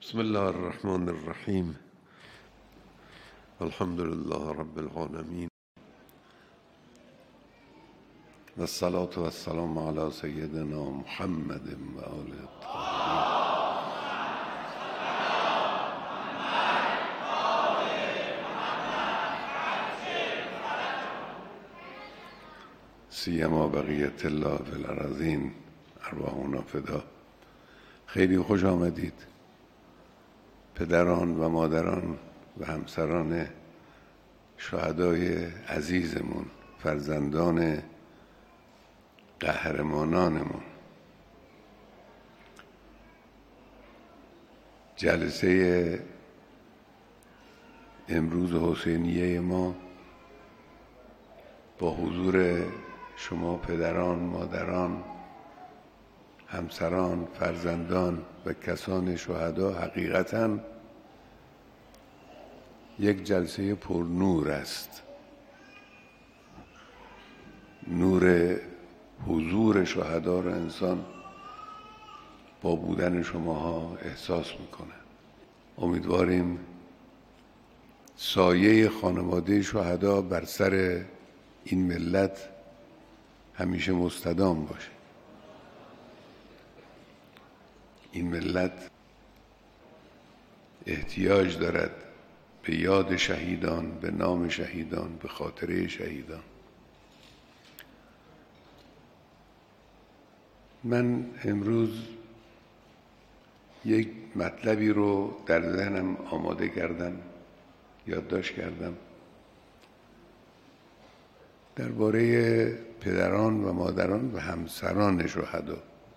بسم الله الرحمن الرحیم. الحمد لله رب العالمین و الصلاة و السلام علی سیدنا محمد و آله الطاهرین. سیما بقیت الله فی الارضین ارواحنا فدا. خیلی خوش آمدید پدران و مادران و همسران شهدای عزیزمون، فرزندان قهرمانانمون. جلسه امروز حسینیه ما با حضور شما پدران، مادران، همسران، فرزندان و کسان شهدا حقیقتاً یک جلسه پر نور است. نور حضور شهدا را انسان با بودن شماها احساس میکنه. امیدواریم سایه خانواده شهدا بر سر این ملت همیشه مستدام باشه. این ملت احتیاج دارد به یاد شهیدان، به نام شهیدان، به خاطره شهیدان. من امروز یک مطلبی رو در ذهنم آماده کردم، یادداشت کردم، درباره پدران و مادران و همسران شهدا،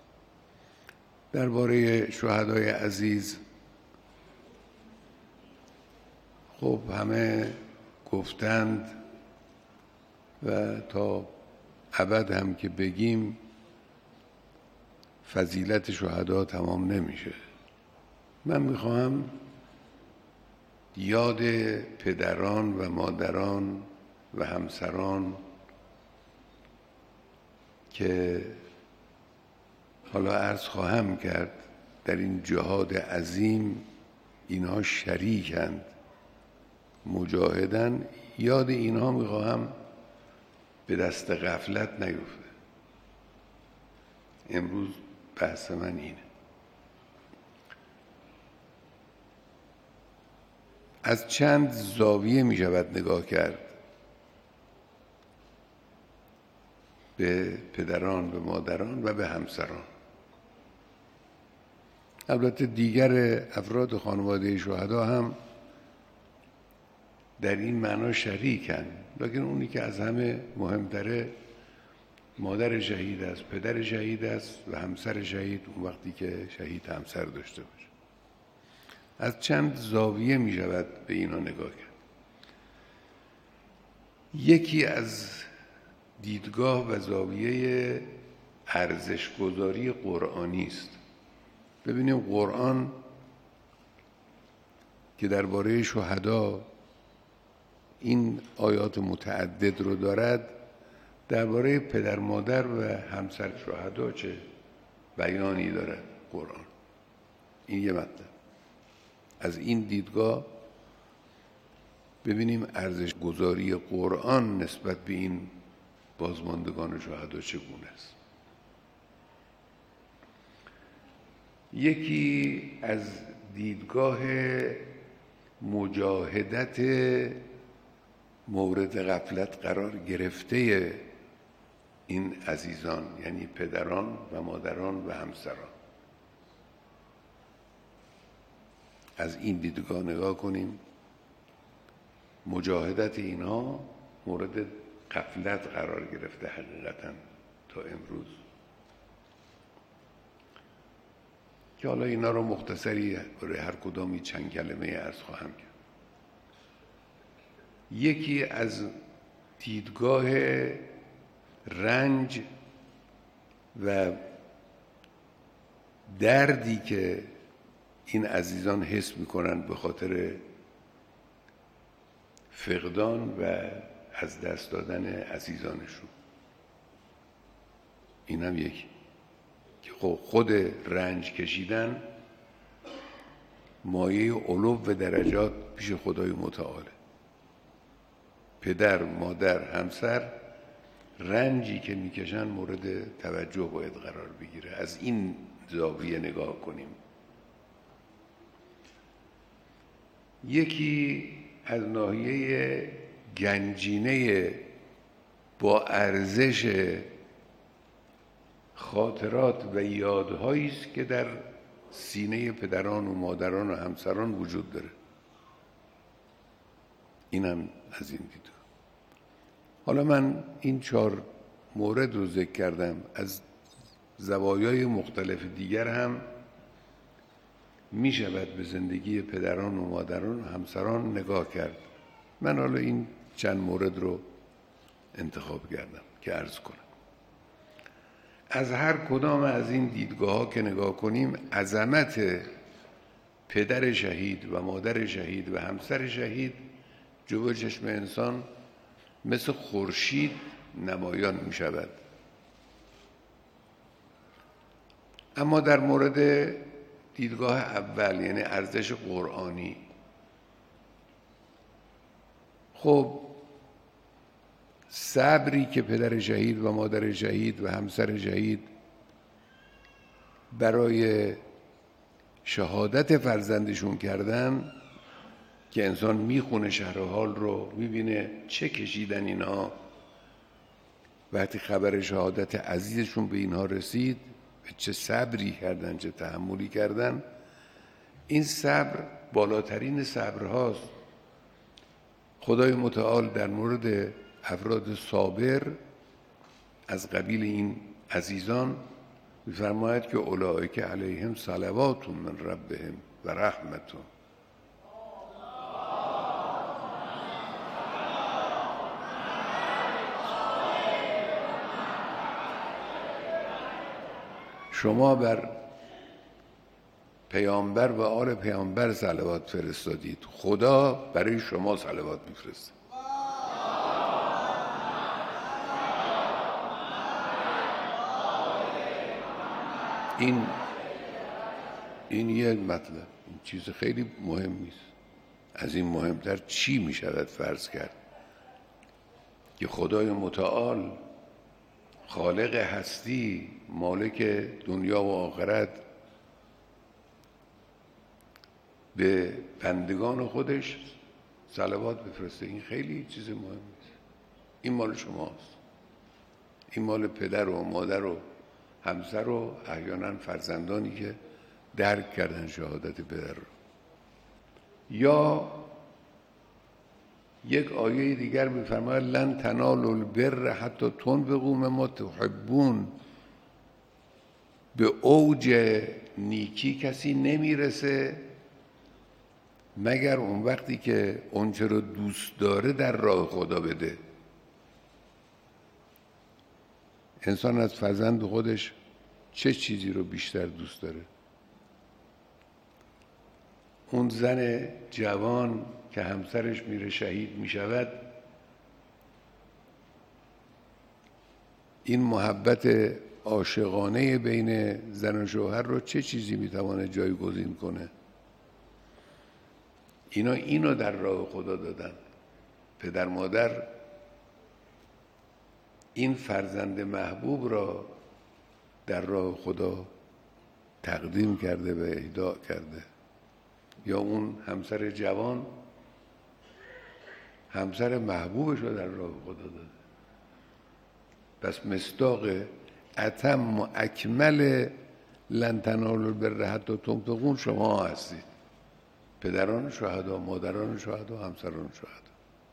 درباره شهدای عزیز. خب همه گفتند و تا ابد هم که بگیم فضیلت شهدا تمام نمیشه. من میخواهم یاد پدران و مادران و همسران که حالا عرض خواهم کرد در این جهاد عظیم اینها شریکند، مجاهدن، یاد اینها میخواهم به دست غفلت نیفته. امروز بحث من اینه. از چند زاویه میشود نگاه کرد به پدران، به مادران و به همسران. البته دیگر افراد خانواده شهدا هم در این معنا شریکن، لیکن اونی که از همه مهمتره مادر شهید است، پدر شهید است و همسر شهید، اون وقتی که شهید همسر داشته باشه. از چند زاویه می شود به اینا نگاه کرد. یکی از دیدگاه و زاویه ارزش‌گذاری قرآنی است. ببینیم قرآن که درباره شهدا این آیات متعدد رو دارد، درباره پدر مادر و همسر شهدا چه بیانی دارد قرآن. این یه مطلب. از این دیدگاه ببینیم ارزش گذاری قرآن نسبت به این بازماندگان شهدا چگونه است. یکی از دیدگاه مجاهدت مورد غفلت قرار گرفته این عزیزان، یعنی پدران و مادران و همسران. از این دیدگاه نگاه کنیم. مجاهدت اینها مورد غفلت قرار گرفته حقیقتا تا امروز، که حالا اینا رو مختصری برای هر کدامی چند کلمه عرض خواهم کرد. یکی از دیدگاه رنج و دردی که این عزیزان حس میکنند به خاطر فقدان و از دست دادن عزیزانشون. این هم یکی که خود رنج کشیدن مایه علو و درجات پیش خدای متعاله. پدر، مادر، همسر رنجی که میکشن مورد توجه باید قرار بگیره. از این زاویه نگاه کنیم. یکی از ناحیه گنجینه با ارزش خاطرات و یادهایی است که در سینه پدران و مادران و همسران وجود داره. اینم از این دید. حالا من این 4 مورد رو ذکر کردم. از زوایای مختلف دیگر هم می شود به زندگی پدران و مادران و همسران نگاه کرد. من حالا این چند مورد رو انتخاب کردم که عرض کنم. از هر کدام از این دیدگاه ها که نگاه کنیم، عظمت پدر شهید و مادر شهید و همسر شهید جلوی چشم انسان مثل خورشید نمایان می شود. اما در مورد دیدگاه اول، یعنی ارزش قرآنی، خب صبری که پدر شهید و مادر شهید و همسر شهید برای شهادت فرزندشون کردن که انسان میخونه شرح حال رو، میبینه چه کشیدن اینها وقتی خبر شهادت عزیزشون به اینها رسید، چه صبری کردن، چه تحملی کردن. این صبر بالاترین صبرهاست. خدای متعال در مورد افراد صابر از قبیل این عزیزان می‌فرماید که اولئک علیهم صلوات من ربهم و رحمت. شما بر پیامبر و آل پیامبر صلوات فرستادید، خدا برای شما صلوات میفرسته. این یه مطلب، این چیز خیلی مهمی است. از این مهمتر چی می شود فرض کرد که خدای متعال خالق هستی، مالک دنیا و آخرت، به بندگان خودش صلوات بفرسته. این خیلی چیز مهمی است. این مال شماست. این مال پدر و مادر و همسر و احیانا فرزندانی که درک کردن شهادت پدر رو. یا یک آیه دیگر می‌فرماید لن تنالوا البر حتی تنفقوا مما تحبون. به اوج نیکی کسی نمیرسه مگر اون وقتی که اونچه رو دوست داره در راه خدا بده. انسان از فرزند خودش چه چیزی رو بیشتر دوست داره؟ اون زن جوان که همسرش میره شهید میشود، این محبت عاشقانه بین زن و شوهر رو چه چیزی میتونه جایگزین کنه؟ اینو در راه خدا دادن. پدر مادر این فرزند محبوب را در راه خدا تقدیم کرده و اهدا کرده. یا اون همسر جوان همسر محبوبش رو در راه خدا داده. پس مصداق اتم و اکمل لن تنالوا البر حتی تنفقوا شما هستید، پدران شهدا، مادران شهدا، همسران شهدا.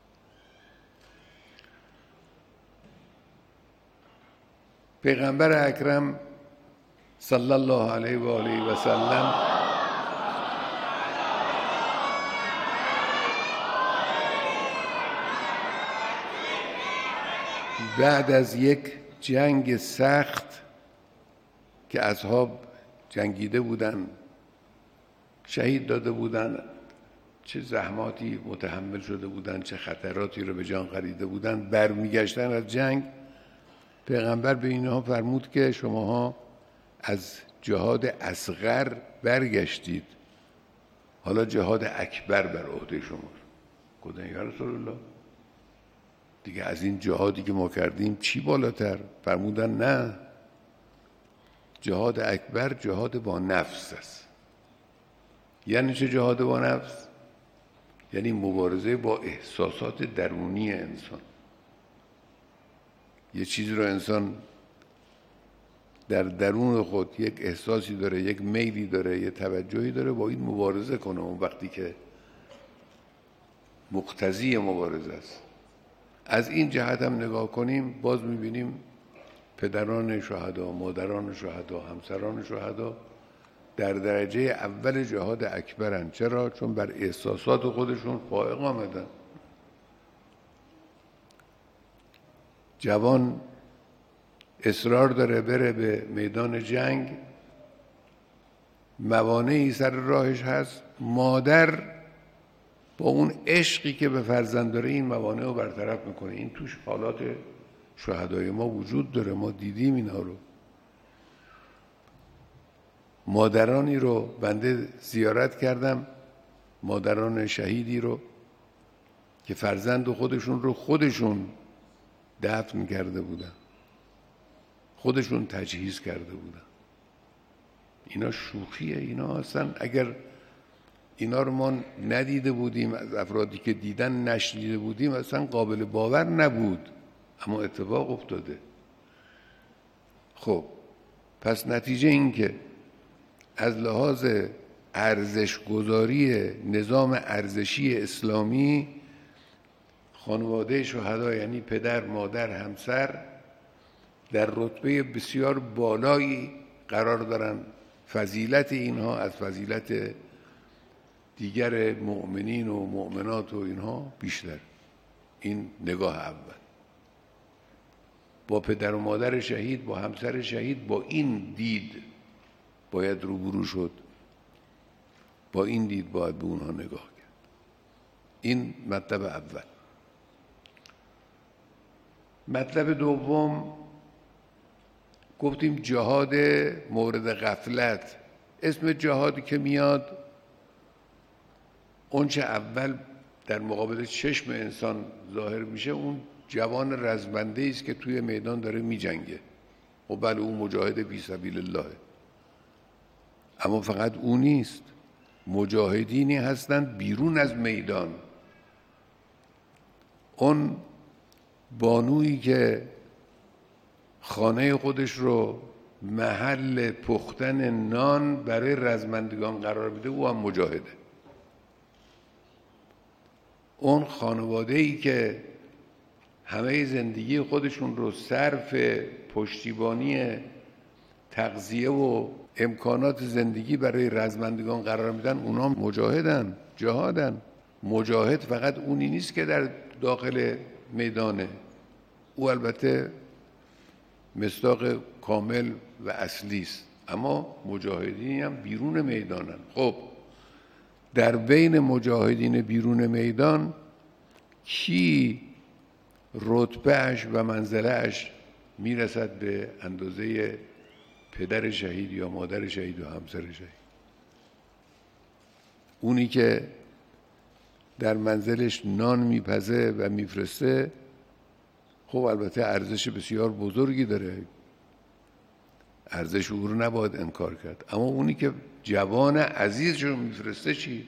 پیغمبر اکرم صلی الله علیه و آله و سلم بعد از یک جنگ سخت که اصحاب جنگیده بودن، شهید داده بودن، چه زحماتی متحمل شده بودن، چه خطراتی رو به جان خریده بودن، برمیگشتن از جنگ، پیغمبر به اینها فرمود که شماها از جهاد اصغر برگشتید حالا جهاد اکبر بر عهده شما. گفتن یا رسول الله دیگه از این جهادی که ما کردیم چی بالاتر؟ فرمودن نه، جهاد اکبر جهاد با نفس است. یعنی چه جهاد با نفس؟ یعنی مبارزه با احساسات درونی انسان. یه چیزی رو انسان در درون خود یک احساسی داره، یک میلی داره، یک توجهی داره، با این مبارزه کنه. اون وقتی که مقتضی مبارزه است. از این جهت هم نگاه کنیم باز میبینیم پدران شهدا، مادران شهدا، همسران شهدا در درجه اول جهاد اکبرن. چرا؟ چون بر احساسات خودشون فائق آمدن. جوان اصرار داره بره به میدان جنگ، موانعی سر راهش هست، مادر با اون عشقی که به فرزند داره این موانع رو برطرف میکنه. این توش حالات شهدای ما وجود داره، ما دیدیم اینا رو. مادرانی رو بنده زیارت کردم، مادران شهیدی رو که فرزند خودشون رو خودشون دفن کرده بودن، خودشون تجهیز کرده بودن. اینا شوخیه؟ اینا اصلا اگر اینا رو ما ندیده بودیم، از افرادی که دیدن نشنیده بودیم، اصلا قابل باور نبود، اما اتفاق افتاده. خب پس نتیجه این که از لحاظ ارزش گذاری نظام ارزشی اسلامی، خانواده شهدا یعنی پدر، مادر، همسر در رتبه بسیار بالایی قرار دارن. فضیلت اینها از فضیلت دیگر مؤمنین و مؤمنات و اینها بیشتر. این نگاه اول. با پدر و مادر شهید، با همسر شهید، با این دید باید روبرو شد، با این دید باید به اونها نگاه کرد. این مطلب اول. مطلب دوم گفتیم جهاد مورد غفلت. اسم جهادی که میاد اون چه اول در مقابل چشم انسان ظاهر میشه اون جوان رزمنده است که توی میدان داره میجنگه. و بله اون مجاهد فی سبیل الله، اما فقط اون نیست. مجاهدینی هستند بیرون از میدان. اون بانویی که خانه خودش رو محل پختن نان برای رزمندگان قرار بده او هم مجاهده. اون خانواده‌ای که همه زندگی خودشون رو صرف پشتیبانی تغذیه و امکانات زندگی برای رزمندگان قرار میدن، اونا مجاهدن، جهادن. مجاهد فقط اونی نیست که در داخل میدانه، او البته مصداق کامل و اصلی است، اما مجاهدینی هم بیرون میدانن. خب در بین مجاهدین بیرون میدان کی رتبهش و منزلهش میرسد به اندازه پدر شهید یا مادر شهید و همسر شهید؟ اونی که در منزلش نان میپزه و میفرسته، خب البته ارزش بسیار بزرگی داره، ارزش او رو نباید انکار کرد، اما اونی که جوان عزیزش رو میفرسته چی؟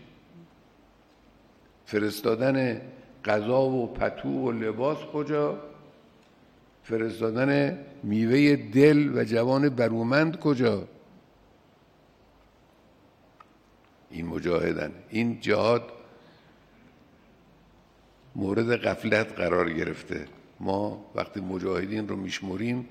فرستادن غذا و پتو و لباس کجا؟ فرستادن میوه دل و جوان برومند کجا؟ این مجاهدن. این جهاد مورد غفلت قرار گرفته. ما وقتی مجاهدین رو میشمریم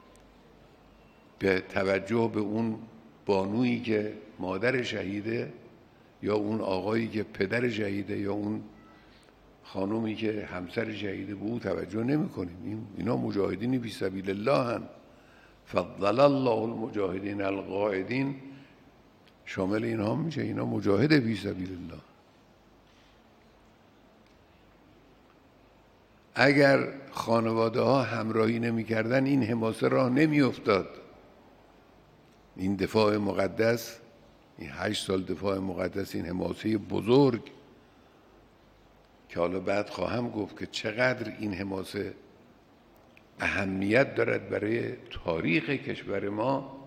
به توجه به اون بانویی که مادر شهیده، یا اون آقایی که پدر شهیده، یا اون خانومی که همسر شهیده، به او توجه نمی کنیم. اینا مجاهدین فی سبیل الله هن. فضل الله المجاهدین القاعدین شامل اینها میشه. اینا مجاهد فی سبیل الله. اگر خانواده ها همراهی نمی کردن این حماسه راه نمی افتاد. این دفاع مقدس، این 8 سال دفاع مقدس، این حماسه بزرگ که حالا بعد خواهم گفت که چقدر این حماسه اهمیت دارد برای تاریخ کشور ما.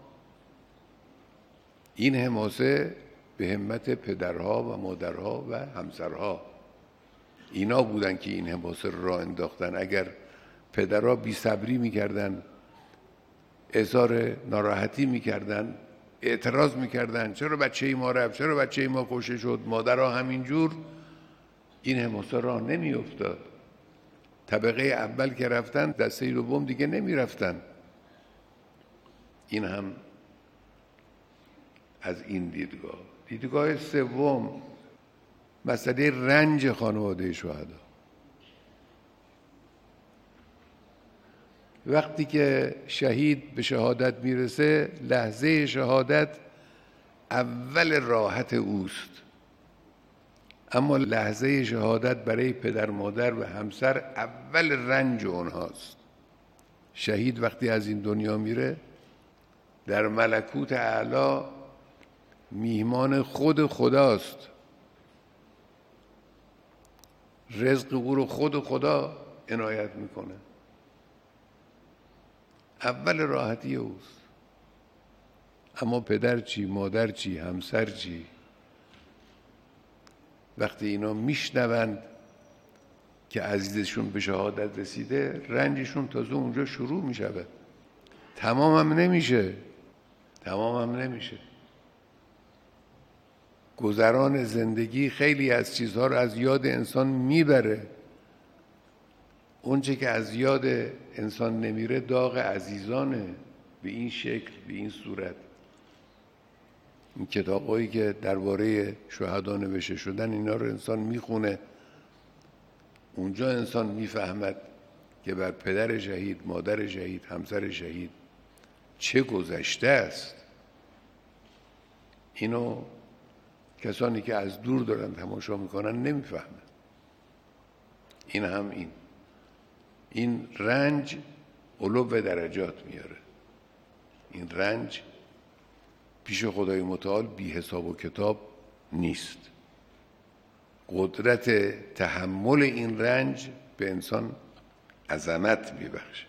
این حماسه به همت پدرها و مادرها و همسرها، اینا بودن که این حماسه را انداختن. اگر پدرها بی صبری میکردن، اظهار ناراحتی میکردن، اعتراض میکردن چرا بچه ما رفت، چرا بچه ما کشته شد، مادرها همینجور، این حماسه راه نمیافتاد. طبقه اول که رفتن، دسته دوم دیگه نمیرفتن. این هم از این دیدگاه. دیدگاه سوم، مسئله رنج خانواده شهدا. وقتی که شهید به شهادت میرسه، لحظه شهادت اول راحت اوست، اما لحظه شهادت برای پدر مادر و همسر اول رنج اونهاست. شهید وقتی از این دنیا میره، در ملکوت اعلی میهمان خود خداست. رزق او رو خود خدا عنایت میکنه. اول راحتی اوست. اما پدر چی؟ مادر چی؟ همسر چی؟ وقتی اینا میشنوند که عزیزشون به شهادت رسیده، رنجشون تازه اونجا شروع میشود. تمام هم نمیشه. گذران زندگی خیلی از چیزها رو از یاد انسان میبره. اونچه که از یاد انسان نمیره داغ عزیزانه، به این شکل، به این صورت. این کتابایی که درباره شهدا نوشته شدن، اینا رو انسان میخونه، اونجا انسان میفهمد که بر پدر شهید، مادر شهید، همسر شهید چه گذشته است. اینو کسانی که از دور دارن تماشا میکنن نمیفهمن. این هم این رنج علو به درجات میاره. این رنج پیش خدای متعال بی حساب و کتاب نیست. قدرت تحمل این رنج به انسان عظمت میبخشه.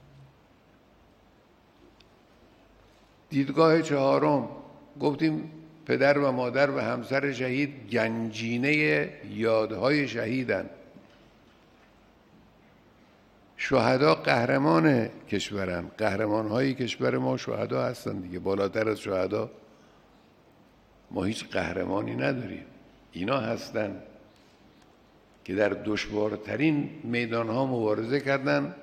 دیدگاه چهارم، گفتیم پدر و مادر و همسر شهید گنجینه یادهای شهیدن. شهدا قهرمان کشورن. قهرمانهای کشور ما شهدا هستن دیگه. بالاتر از شهدا ما هیچ قهرمانی نداریم. اینا هستن که در دشوارترین میدانها مبارزه کردند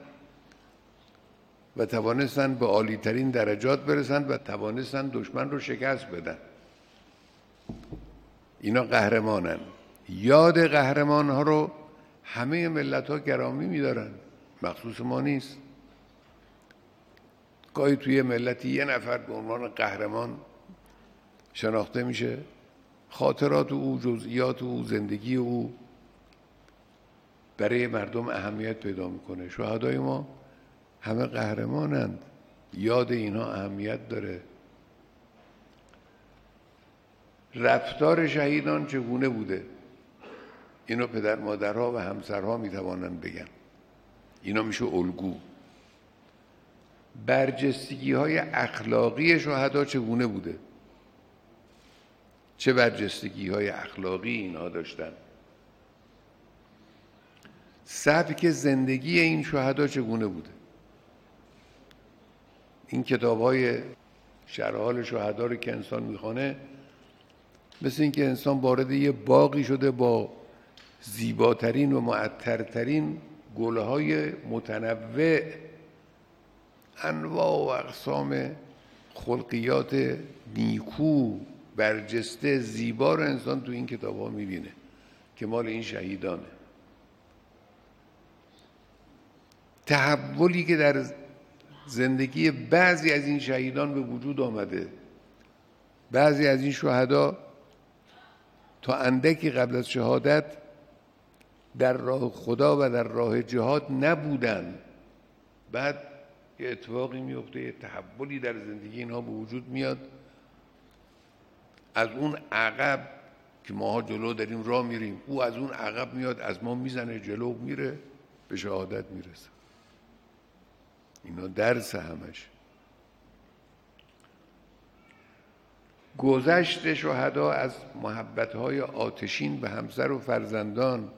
و توانستن به عالیترین درجات برسند و توانستن دشمن رو شکست بدن. اینا قهرمانن. یاد قهرمان ها رو همه ملت ها گرامی می‌دارن، مخصوص ما نیست. گاهی توی ملتی یه نفر به عنوان قهرمان شناخته میشه، خاطرات او، جزئیات او، زندگی او برای مردم اهمیت پیدا میکنه. شهدای ما همه قهرمانند. یاد اینها اهمیت داره. رفتار شهیدان چگونه بوده؟ اینو پدر مادرها و همسرها میتوانند بگن. اینا میشه الگو. برجستگی های اخلاقی شهدا چگونه بوده؟ چه برجستگی های اخلاقی اینها داشتن؟ سبک زندگی این شهدا چگونه بوده؟ این کتاب های شرح حال شهدا رو که انسان میخونه، مثل این که انسان وارد یه باغی شده با زیباترین و معطرترین گلهای متنوع، انواع و اقسام خلقیات نیکو، برجسته، زیبا رو انسان تو این کتاب ها میبینه که مال این شهیدانه. تحولی که در زندگی بعضی از این شهیدان به وجود آمده. بعضی از این شهدا تا اندکی قبل از شهادت در راه خدا و در راه جهاد نبودن. بعد یه اتفاقی میفته، یه تحولی در زندگی اینها به وجود میاد. از اون عقب که ماها جلو داریم راه میریم، او از اون عقب میاد از ما میزنه جلو میره به شهادت میرسه. اینا درس همش. گذشت شهدا از محبت‌های آتشین به همسر و فرزندان،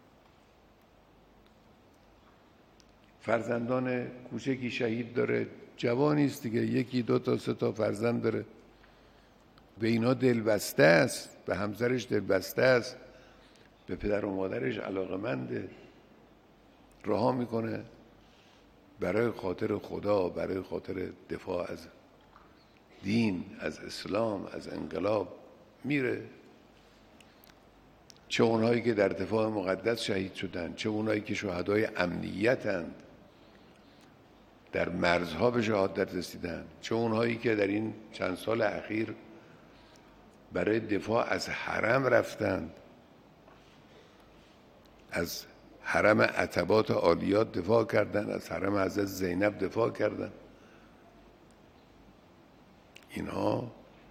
فرزندان کوچکی شهید داره، جوانی است دیگه، 1 2 تا 3 تا فرزند داره، به اینا دلبسته است، به همسرش دلبسته است، به پدر و مادرش علاقه‌منده، رها میکنه برای خاطر خدا، برای خاطر دفاع از دین، از اسلام، از انقلاب میره. چه اونهایی که در دفاع مقدس شهید شدن، چه اونهایی که شهدای امنیتند، در مرزها به شهادت رسیدن، چه اونهایی که در این چند سال اخیر برای دفاع از حرم رفتند، از حرم عتبات عالیات دفاع کردند، از حرم حضرت زینب دفاع کردند. اینها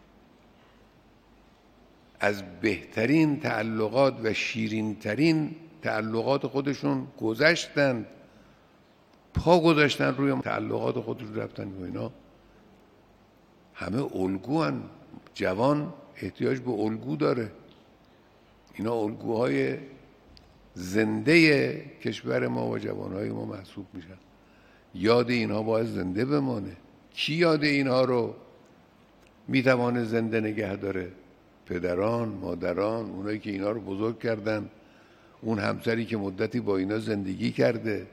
از بهترین تعلقات و شیرینترین تعلقات خودشون گذشتند، پا گذاشتن روی تعلقات خودشون رفتن. و اینا همه الگوان. جوان احتیاج به الگو داره. اینا الگوهای زنده کشور ما و جوانهای ما محسوب میشن. یاد اینها باید زنده بمانه. کی یاد اینها رو میتوانه زنده نگه داره؟ پدران، مادران، اونایی که اینا رو بزرگ کردن، اون همسری که مدتی با اینا زندگی کرده.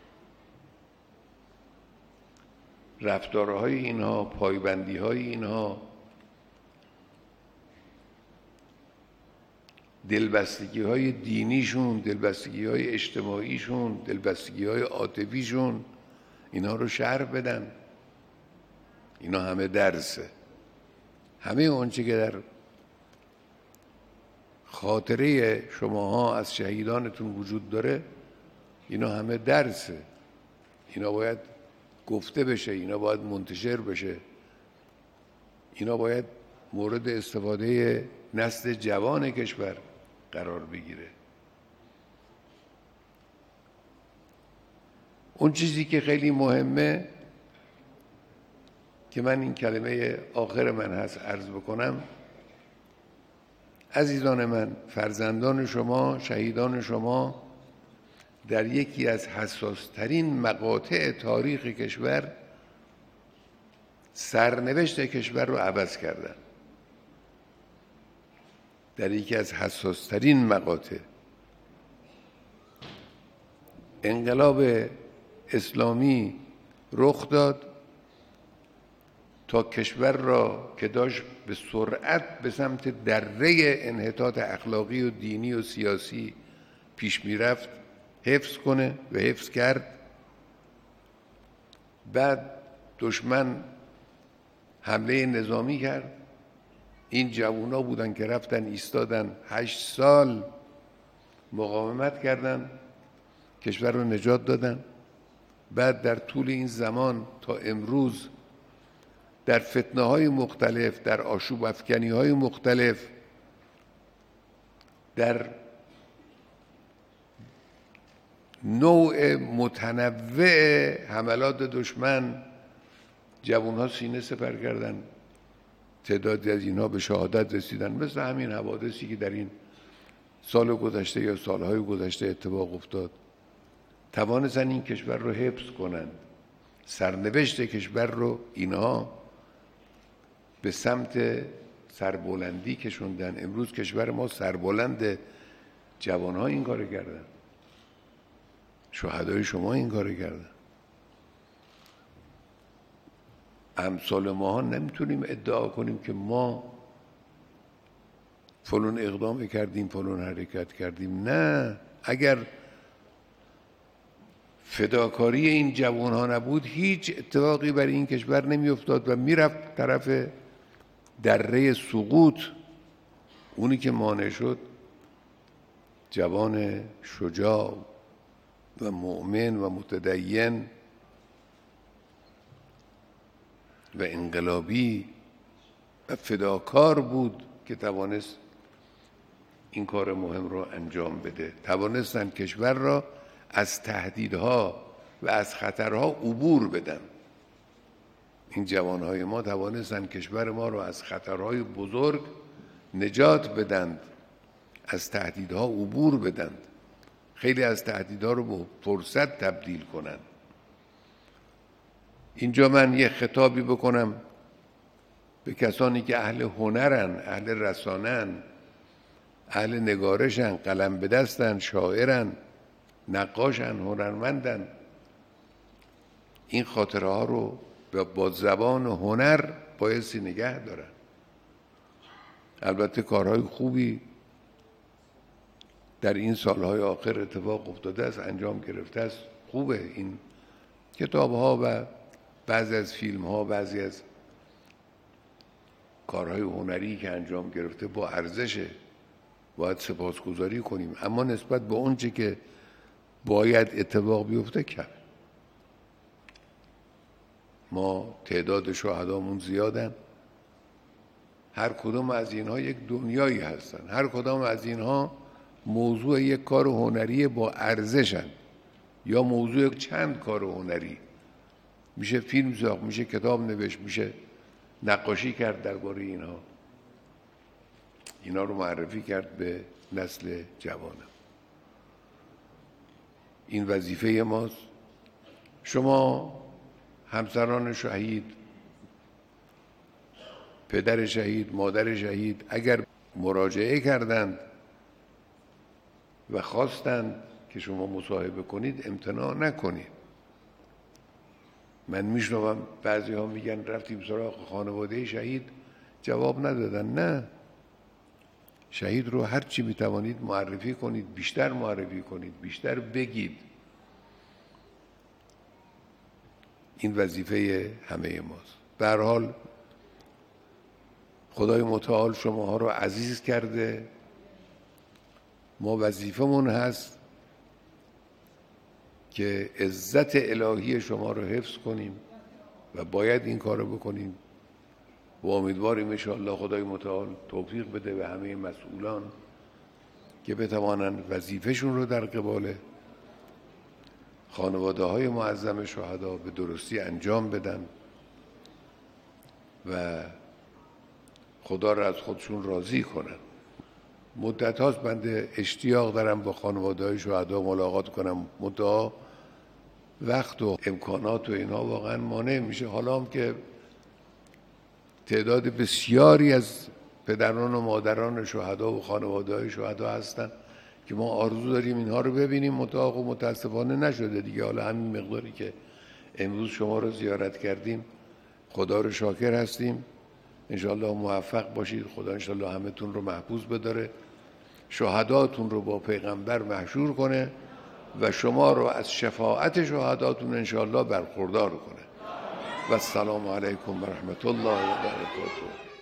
رفتارهای اینها، پایبندیهای اینها، دلبستگی‌های دینیشون، دلبستگی‌های اجتماعیشون، دلبستگی‌های عاطفیشون، اینا رو شرح بدن. اینا همه درسه. همه اونچه که در خاطره شماها از شهیدانتون وجود داره، اینا همه درسه. اینا باید گفته بشه، اینا باید منتشر بشه، اینا باید مورد استفاده نسل جوان کشور قرار بگیره. اون چیزی که خیلی مهمه که من این کلمه آخر من هست عرض بکنم، عزیزان من، فرزندان شما، شهیدان شما در یکی از حساسترین مقاطع تاریخ کشور سرنوشت کشور رو عوض کردن. در یکی از حساسترین مقاطع انقلاب اسلامی رخ داد تا کشور را که داشت به سرعت به سمت دره انحطاط اخلاقی و دینی و سیاسی پیش میرفت حفظ کنه و حفظ کرد. بعد دشمن حمله نظامی کرد. این جوونا بودن که رفتن ایستادن 8 سال مقاومت کردن، کشور رو نجات دادن. بعد در طول این زمان تا امروز در فتنه‌های مختلف، در آشوب افکنی‌های مختلف، در نوع متنوع حملات دشمن جوان‌ها سینه سپر کردن. تعدادی از اینها به شهادت رسیدن، مثل همین حوادثی که در این سال گذشته یا سالهای گذشته اتفاق افتاد. توانستن این کشور رو حفظ کنند. سرنوشت کشور رو اینها به سمت سربلندی کشوندن. امروز کشور ما سربلند. جوانها این کار کردن، شهدای شما این کار کردن. امثال ماها نمیتونیم ادعا کنیم که ما فلان اقدام کردیم، فلان حرکت کردیم. نه، اگر فداکاری این جوانها نبود هیچ اتفاقی برای این کشور نمیافتاد و میرفت طرف دره سقوط. اونی که مانع شد جوان شجاع و مؤمن و متدین و انقلابی و فداکار بود که توانست این کار مهم رو انجام بده. توانستن کشور را از تهدیدها و از خطرها عبور بدن. این جوانهای ما توانستن کشور ما را از خطرهای بزرگ نجات بدن، از تهدیدها عبور بدن، خیلی از تهدیدها رو به فرصت تبدیل کنن. اینجا من یه خطابی بکنم به کسانی که اهل هنرن، اهل رسانن، اهل نگارشن، قلم به دستن، شاعرن، نقاشن، هنرمندن. این خاطره ها رو با زبان و هنر بایستی نگه دارن. البته کارهای خوبی در این سالهای آخر اتفاق افتاده است، انجام گرفته است. خوبه این کتاب ها و بعضی از فیلم ها، بعضی از کارهای هنری که انجام گرفته با ارزشه، باید سپاسگزاری کنیم. اما نسبت به اونچه که باید اتفاق بیفته کم. ما تعداد شهدامون زیادن، هر کدام از اینها یک دنیایی هستن، هر کدام از اینها موضوع یک کار هنری با ارزشن یا موضوع چند کار هنری. میشه فیلم ساخت، میشه کتاب نوشت، میشه نقاشی کرد درباره اینها. اینا رو معرفی کرد به نسل جوان. این وظیفه ماست. شما همسران شهید، پدر شهید، مادر شهید اگر مراجعه کردند و خواستند که شما مصاحبه کنید، امتناع نکنید. من میشنوم بعضی ها میگن رفتیم سراغ خانواده شهید، جواب ندادن. نه، شهید رو هر چی میتوانید معرفی کنید، بیشتر معرفی کنید، بیشتر بگید. این وظیفه همه ماست. به هر حال خدای متعال شماها رو عزیز کرده. ما وظیفمون هست که عزت الهی شما رو حفظ کنیم و باید این کار رو بکنیم و امیدواریم ان شاء الله خدای متعال توفیق بده به همه مسئولان که بتوانند وظیفهشون رو در قبال خانواده های معظم شهدا به درستی انجام بدن و خدا را از خودشون راضی کنن. مدت هاست بنده اشتیاق دارم با خانواده های شهدا ملاقات کنم، منتها وقت و امکانات و اینا واقعا مانع میشه. حالا هم که تعداد بسیاری از پدران و مادران شهدا و خانواده های شهدا هستن که ما آرزو داریم اینها رو ببینیم، منتها متاسفانه نشده دیگه. حالا همین مقداری که امروز شما رو زیارت کردیم خدا رو شاکر هستیم. انشاءالله موفق باشید. خدا انشاءالله همه تون رو محفوظ بداره، شهداتون رو با پیغمبر محشور کنه و شما رو از شفاعت شهداتون انشاءالله برخوردار کنه. و السلام علیکم و رحمت الله و برکاته.